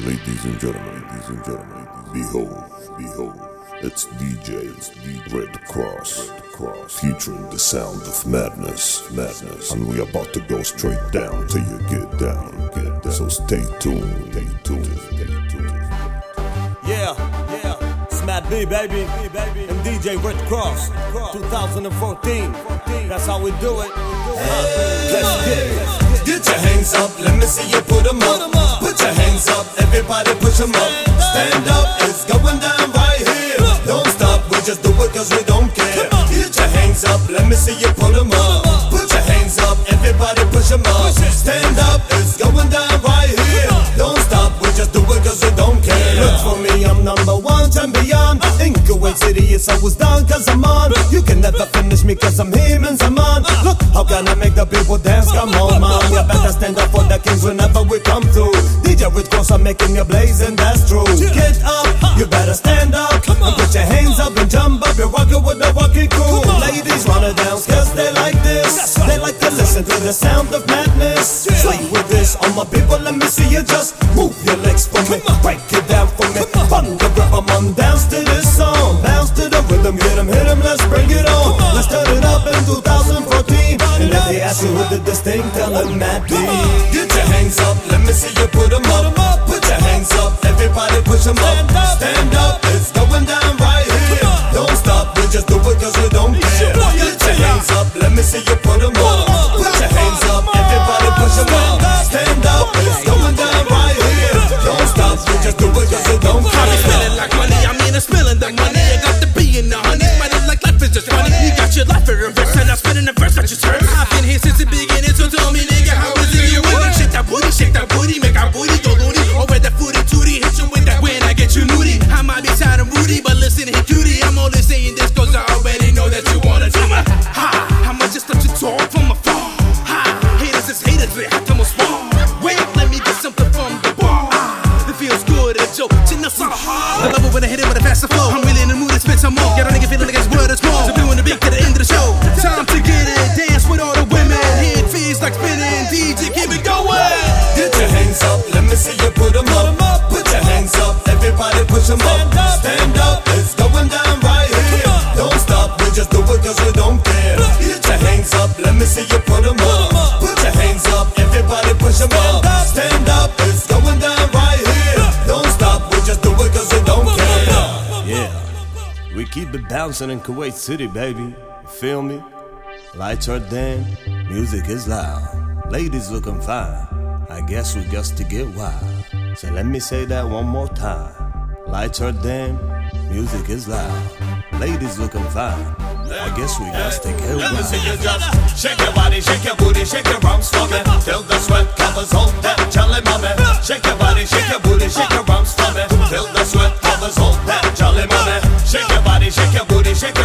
Ladies and gentlemen, behold, it's DJ Red Cross, featuring the sound of madness, and we about to go straight down till you get down. So stay tuned. Yeah, it's Matt B, baby, and DJ Red Cross, 2014. That's how we do it. Let's get it. Get your hands up, let me see you put 'em up. Put your hands up, everybody push 'em up. Stand up, it's going down right here. Don't stop, we just do it cause we don't care. Get your hands up, let me see you put 'em up. Put your hands up, everybody push 'em up. Stand up, it's going down right here. Don't stop, we just do it cause we don't care. Look for me, I'm #1 champion. In Kuwait City, it's always down cause I'm on. You can never finish me cause I'm him and Zaman. Look, how can I make the people dance? Come on, man. You better stand up for the kings whenever we come through. DJ Red Cross, I'm making you blaze and that's true. Get up, you better stand up. And put your hands up and jump up. You're rocking with the rocking crew. Ladies run it down cause they like this. They like to listen to the sound of madness. Swing with this, all my people, let me see you just move your legs for me. Break it down for me. Fun the rhythm on, dance to this song. Bounce to the rhythm, hit 'em, let's bring it on. Let's turn it up in 2014. And if they ask you who did this thing, tell them Matt B. Get your hands up, let me see you put 'em up. Put your hands up, everybody push 'em up. Stand up, it's going down right here. Don't stop, we just do it cause we don't care. Get your hands up, let me see you put 'em up. Put your hands up, everybody push 'em up. Stand up, it's going down right here. Don't stop, we just do it cause we don't care. I'm spilling like money, I mean I'm spilling the money. I got the B in the honey, smiling like life is just funny. You got your life in reverse and I'm spinning the verse that you turn. I've been here since the beginning, so tell me nigga, how is it you winning? Shake that booty, make our booty go loony. Or with that footy tooty, hit you with that when I get you nudie. I might be sounding rudy, but listen here cutie, I'm only saying this cause I already know that you wanna do me. Ha, I'ma just let you talk from afar. Ha, haters is haters, they have to must fall. Wait, let me get something from the bar. It feels good at Joe, chin up so hard. I love it when I hit it with a faster flow. I'm really in the mood to spit some more. Get a nigga feeling like his word is more. So doing the big to the end of the show. Time to get it, dance with all the women. Head feels like spinning, DJ keep it going. Get your hands up, let me see you put 'em up. Put your hands up, everybody push 'em up. Stand up, it's going down right here. Don't stop, we just do it cause we don't care. Get your hands up, let me see you put 'em up. Put your hands up, everybody push 'em up. Stand up, it's going down right here. Don't stop, we just do it cause we don't care. Yeah, we keep it bouncing in Kuwait City, baby. You feel me? Lights are dim, music is loud. Ladies looking fine, I guess we got to get wild. So let me say that one more time. Lights are dim, music is loud. Ladies looking fine, I guess we got to get Let me see you wild. just shake your body, shake your booty, shake your rumps for me. Till the sweat covers all that jolly mommy. Shake your body, shake your booty, shake your rumps for me. Till the sweat covers all that jolly mommy. Shake your body, shake your booty, shake